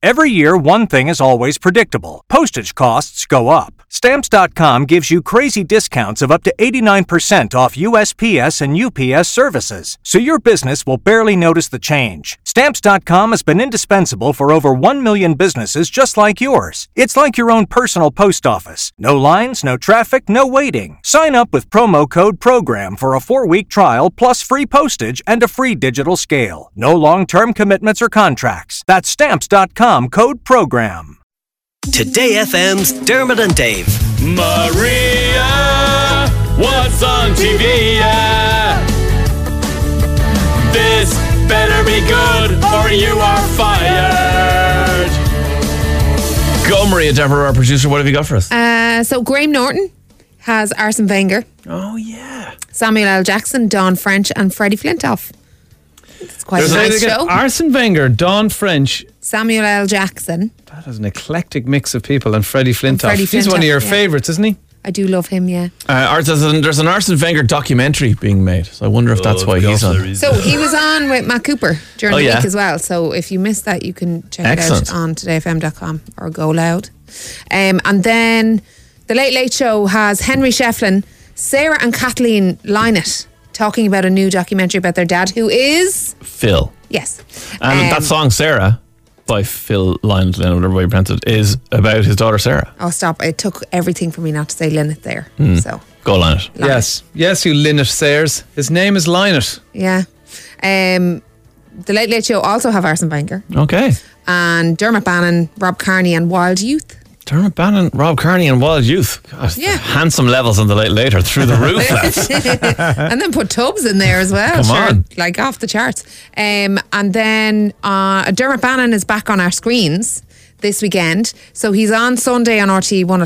Every year, one thing is always predictable. Postage costs go up. Stamps.com gives you crazy discounts of up to 89% off USPS and UPS services, so your business will barely notice the change. Stamps.com has been indispensable for over 1 million businesses just like yours. It's like your own personal post office. No lines, no traffic, no waiting. Sign up with promo code PROGRAM for a 4-week trial plus free postage and a free digital scale. No long-term commitments or contracts. That's Stamps.com, code PROGRAM. Today FM's Dermot and Dave. Maria, what's on TV? This better be good or you are fired. Go, Maria Deborah, our producer. What have you got for us? So Graham Norton has Arsene Wenger. Oh, yeah. Samuel L. Jackson, Dawn French and Freddie Flintoff. It's quite a nice show. Arsene Wenger, Dawn French, Samuel L. Jackson. That is an eclectic mix of people. And Freddie Flintoff. Freddie He's one of your favourites, isn't he? I do love him, yeah. There's an Arsene Wenger documentary being made, so I wonder if that's why he's on. So he was on with Matt Cooper during the week as well. So if you missed that, you can check it out on todayfm.com or Go Loud. And then the Late Late Show has Henry Shefflin, Sarah and Kathleen Lynott talking about a new documentary about their dad, who is Phil. Yes. And that song Sarah by Phil Lynott, whatever way you pronounce it, is about his daughter Sarah. Oh, stop. It took everything for me not to say Lynott there. So go Lynott. Yes, you Lynott Sayers. His name is Lynott. Yeah. The Late Late Show also have Arsene Wenger. Okay. And Dermot Bannon, Rob Kearney and Wild Youth. Dermot Bannon, Rob Kearney and Wild Youth. God, yeah. Handsome levels on the Late Late are through the roof, lads. And then put Tubbs in there as well. Come on. Like off the charts. And then Dermot Bannon is back on our screens this weekend. So he's on Sunday on RT1 at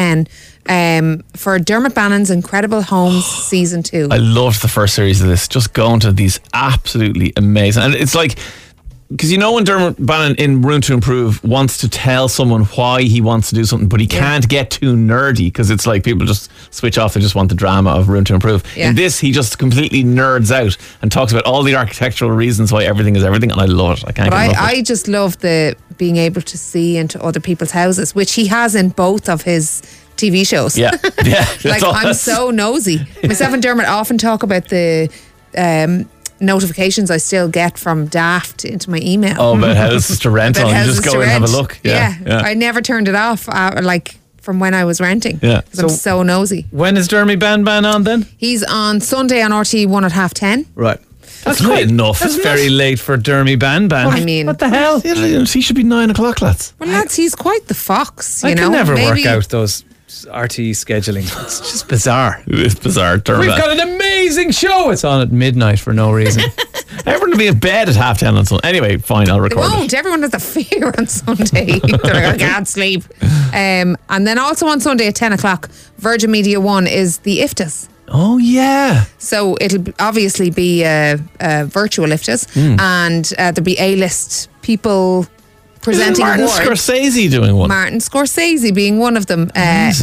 10:30 for Dermot Bannon's Incredible Homes Season 2. I loved the first series of this. Just going to these absolutely amazing. And it's like, because you know when Dermot Bannon in Room to Improve wants to tell someone why he wants to do something, but he can't get too nerdy because it's like people just switch off. They just want the drama of Room to Improve. Yeah. In this, he just completely nerds out and talks about all the architectural reasons why everything is everything, and I love it. I can't get enough of it. I just love the being able to see into other people's houses, which he has in both of his TV shows. Yeah. Like, I'm so nosy. Myself and Dermot often talk about the notifications I still get from Daft into my email. Oh, about houses to rent on. You just go and have a look. Yeah. I never turned it off from when I was renting. Yeah. Because I'm so nosy. When is Dermot Bannon on then? He's on Sunday on RT1 at 10:30. Right. That's quite enough. That's very late for Dermot Bannon. I mean, what the hell? He should be 9 o'clock, lads. Well, lads, he's quite the fox. I can never work out those RT scheduling. It's just bizarre. It is bizarre. We've got an amazing show. It's on at midnight for no reason. Everyone will be in bed at 10:30 on Sunday. Anyway, fine, I'll record it. Everyone has a fear on Sunday. They're like, I can't sleep. And then also on Sunday at 10 o'clock, Virgin Media 1 is the IFTAs. Oh, yeah. So it'll obviously be virtual IFTAs, and there'll be A-list people presenting Martin awards. Scorsese doing one. Martin Scorsese being one of them.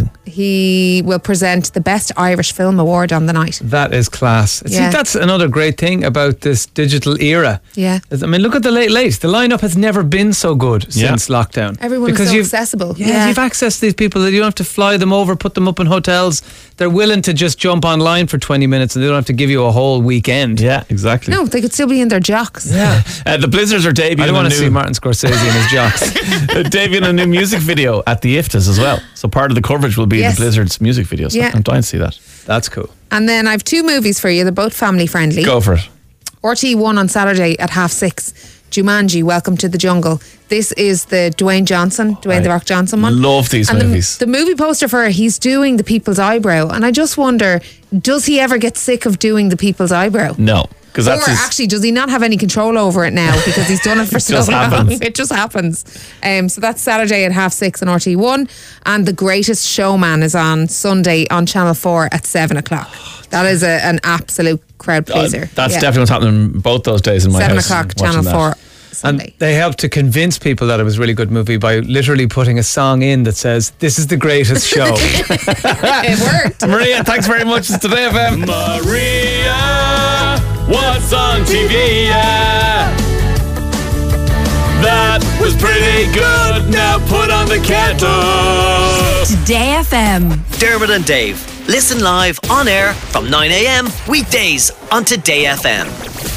He will present the Best Irish Film Award on the night. That is class. See, that's another great thing about this digital era. Yeah. I mean, look at the Late Late. The lineup has never been so good since lockdown. Everyone is so accessible. Yeah, you've access to these people that you don't have to fly them over, put them up in hotels. They're willing to just jump online for 20 minutes and they don't have to give you a whole weekend. Yeah, exactly. No, they could still be in their jocks. Yeah. The Blizzards are debuting. I don't want to see Martin Scorsese in his jocks. Debuting a new music video at the IFTAs as well. So part of the coverage will be the Blizzards music video. So I'm dying to see that. That's cool. And then I have two movies for you. They're both family friendly. Go for it. RT1 on Saturday at 6:30. Jumanji, Welcome to the Jungle. This is the Dwayne The Rock Johnson one. Love these movies. The movie poster for it, he's doing the people's eyebrow. And I just wonder, does he ever get sick of doing the people's eyebrow? No. Or actually, does he not have any control over it now because he's done it for so long? It just happens. So that's Saturday at 6:30 on RT1. And The Greatest Showman is on Sunday on Channel 4 at 7 o'clock. That is an absolute crowd pleaser. That's definitely what's happening both those days in my 7 house. 7 o'clock, Channel 4. Sunday. And they helped to convince people that it was a really good movie by literally putting a song in that says, "This is the greatest show." It worked. Maria, thanks very much. It's Today FM. Maria, what's on TV? That was pretty good. Now put on the kettle. Today FM. Dermot and Dave. Listen live on air from 9 a.m. weekdays on Today FM.